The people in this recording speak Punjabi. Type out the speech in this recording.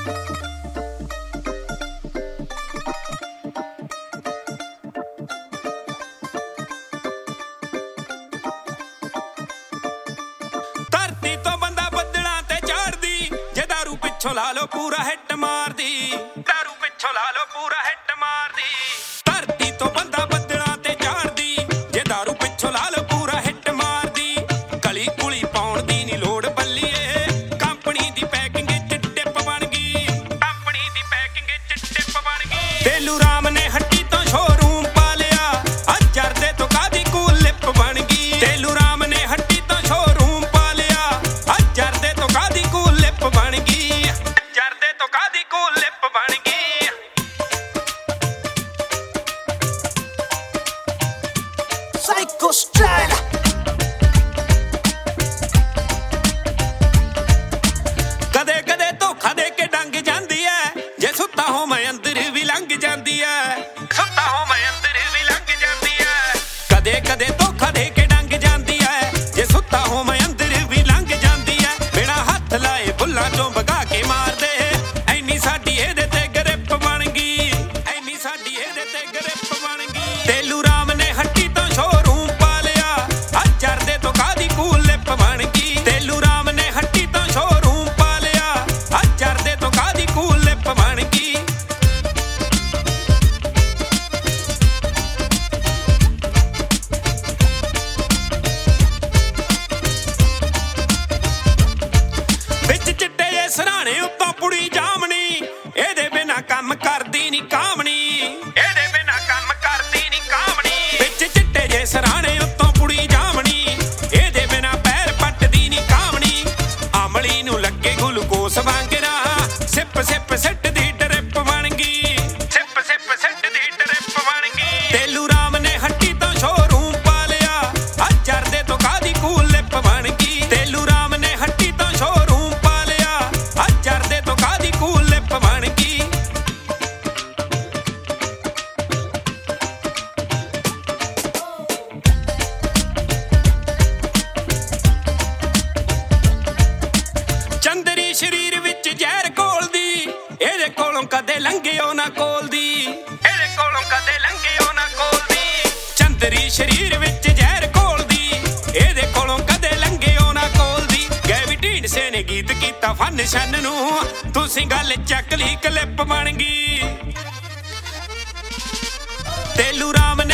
ਧਰਤੀ ਤੋਂ ਬੰਦਾ ਬੱਦਲਾਂ ਤੇ ਚੜ੍ਹਦੀ, ਜੇ ਦਾਰੂ ਪਿੱਛੋਂ ਲਾ ਲੋ ਪੂਰਾ ਹਿੱਟ ਮਾਰਦੀ, ਦਾਰੂ ਪਿੱਛੋਂ ਲਾ ਲੋ ਪੂਰਾ ਹਿੱਟ ਮਾਰਦੀ। ਧਰਤੀ ਤੋਂ ਬੰਦਾ ਬੱਦਲਾਂ ਤੇ ਚੜ੍ਹਦੀ, ਜੇ ਦਾਰੂ ਪਿੱਛੋਂ ਲਾ ਲੋ ਪੂਰਾ ਹਿੱਟ ਮਾਰਦੀ। ਗਲੀ ਕੁਲੀ ਪਾਉਣ ਦੀ ਨੀ ਲੋੜ ਬੱਲੀਏ, ਕੰਪਨੀ ਦੀ ਪੈਕਿੰਗ ਚ ਟਿਪ ਬਣ ਗਈ, ਕੰਪਨੀ ਦੀ ਪੈਕਿੰਗ ਚ ਟਿਪ ਬਣ ਗਈ। ਤੇਲੂ ਰਾਮ ਨੇ ਹੱਟੀ ਤੋਂ ਸ਼ੋਰੂਮ ਪਾ ਲਿਆ, ਅੱਜ ਜਰਦੇ ਤੋਂ ਕਾਦੀ ਕੂਲ ਲਿਪ ਬਣ ਗਈ। ਤੇਲੂ ਰਾਮ ਨੇ ਹੱਟੀ ਤੋਂ ਸ਼ੋਰੂਮ ਪਾ ਲਿਆ, ਅੱਜ ਜਰਦੇ ਤੋਂ ਕਾਦੀ ਕੂਲ ਲਿਪ ਬਣ ਗਈ, ਜਰਦੇ ਤੋਂ ਕਾਦੀ ਕੂਲ ਲਿਪ ਬਣ ਗਈ। Psycho style. ਕਦੇ ਕਦੇ ਧੋਖਾ ਦੇ ਕੇ ਡੰਗ ਜਾਂਦੀ ਐ, ਜੇ ਸੁੱਤਾ ਹੋਵੇਂ ਅੰਦਰ ਵੀ ਲੰਘ ਜਾਂਦੀ ਐ, ਸੁੱਤਾ ਹੋਵੇਂ ਅੰਦਰ ਵੀ ਲੰਘ ਜਾਂਦੀ ਐ। ਕਦੇ ਕਦੇ ਧੋਖਾ ਦੇ ਕੇ ਡੰਗ ਜਾਂਦੀ ਐ, ਜੇ ਸੁੱਤਾ ਹੋਵੇਂ ਅੰਦਰ ਵੀ ਲੰਘ ਜਾਂਦੀ ਐ। ਬਿਨਾਂ ਹੱਥ ਲਾਏ ਬੁੱਲਾਂ ਚੋਂ ਵਗਾ ਕੇ ਮਾਰਦੇ, ਐਨੀ ਸਾਡੀ ਇਹਦੇ ਤੇ ਗ੍ਰਿਪ ਬਣ ਗਈ, ਐਨੀ ਸਾਡੀ ਇਹਦੇ ਤੇ ਗ੍ਰਿਪ ਬਣ ਗਈ। ਤੇਲੂ ਰਾਮ ਨੇ ਹੱਟੀ ਤੋਂ ਸ਼ੋਰੂਮ ਪਾ ਲਿਆ, ਅੱਜ ਜਰਦੇ ਤੋਂ ਕਾਦੀ ਕੂਲ ਲਿਪ ਬਣ ਗਈ। ਤੇਲੂ ਰਾਮ ਨੇ ਹੱਟੀ ਤੋਂ ਸ਼ੋਰੂਮ ਪਾ ਲਿਆ, ਅੱਜ ਜਰਦੇ ਤੋਂ ਕਾਦੀ ਕੂਲ ਲਿਪ ਬਣ ਗਈ। ਵਿੱਚ ਚਿੱਟੇ ਜੇ ਸਰਾਣੇ ਉੱਤੋਂ ਪੁੜੀ ਜਾਮਣੀ, ਇਹਦੇ ਬਿਨਾ ਕੰਮ ਕਰਦੀ ਨੀ ਕਾਮਣੀ, ਇਹਦੇ ਬਿਨਾ ਕੰਮ ਕਰਦੀ ਨੀ ਕਾਮਣੀ। ਵਿੱਚ ਚਿੱਟੇ ਜੇ ਸਰਾਣੇ ਉੱਤੋਂ ਪੁੜੀ ਜਾਮਣੀ, ਇਹਦੇ ਬਿਨਾ ਪੈਰ ਪੱਟਦੀ ਨੀ ਕਾਮਣੀ। ਅਮਲੀ ਨੂੰ ਲੱਗੇ ਗਲੂਕੋਸ ਵਾਂਗਰਾ, ਸਿਪ ਸਿਪ ਸਿੱਟ ਦੀ ਡਰਿਪ ਬਣ ਗਈ, ਸਿਪ ਸਿਪ ਸਿੱਟ ਦੀ ਡਰਿਪ ਬਣ ਗਈ। ਤੇਲੂ ਰਾਮ ਨੇ ਹੱਟੀ ਤੋਂ ਸ਼ੋਰੂਮ ਪਾ ਲਿਆ, ਅੱਜ ਜਰਦੇ ਤੋਂ ਕਾਦੀ ਕੂਲ ਲਿਪ ਬਣ ਗਈ। ਤੇਲੂ ਰਾਮ ਨੇ ਹੱਟੀ ਤੋਂ ਸ਼ੋਰੂਮ ਪਾ ਲਿਆ, ਅੱਜ ਜਰਦੇ ਤੋਂ ਕਾਦੀ ਕੂਲ ਲਿਪ ਬਣ ਗਈ। ਚੰਦਰੀ ਸਰੀਰ ਵਿੱਚ ਜ਼ਹਿਰ ਘੋਲਦੀ, ਇਹਦੇ ਕੋਲੋਂ ਕਦੇ ਲੰਘਿਓ ਨਾ ਕੋਲਦੀ, ਇਹਦੇ ਕੋਲੋਂ ਕਦੇ ਲੰਘਿਓ ਨਾ ਕੋਲਦੀ। ਚੰਦਰੀ ਸਰੀਰ ਵਿੱਚ ਜ਼ਹਿਰ ਘੋਲਦੀ, ਇਹਦੇ ਕੋਲੋਂ ਕਦੇ ਲੰਘਿਓ ਨਾ ਕੋਲਦੀ। ਗੈਵੀ ਢੀਂਡਸੇ ਨੇ ਗੀਤ ਕੀਤਾ ਫੰਕਸ਼ਨ ਨੂੰ, ਤੁਸੀਂ ਗੱਲ ਚੱਕ ਲਈ ਕਲਿੱਪ ਬਣ ਗਈ। ਤੇਲੂ ਰਾਮ